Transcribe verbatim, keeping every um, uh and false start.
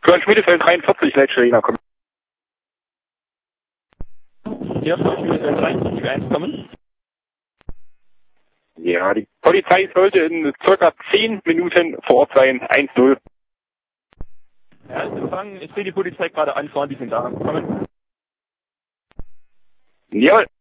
Köln Schmiedefeld dreiundvierzig, Leitstelle kommen. Hier, Schmiedefeld dreiundvierzig, eins kommen. Ja, die Polizei sollte in circa zehn Minuten vor Ort sein, eins null. Ja, ist empfangen. Ich sehe die Polizei gerade anfahren, die sind da. Kommen. Jawohl.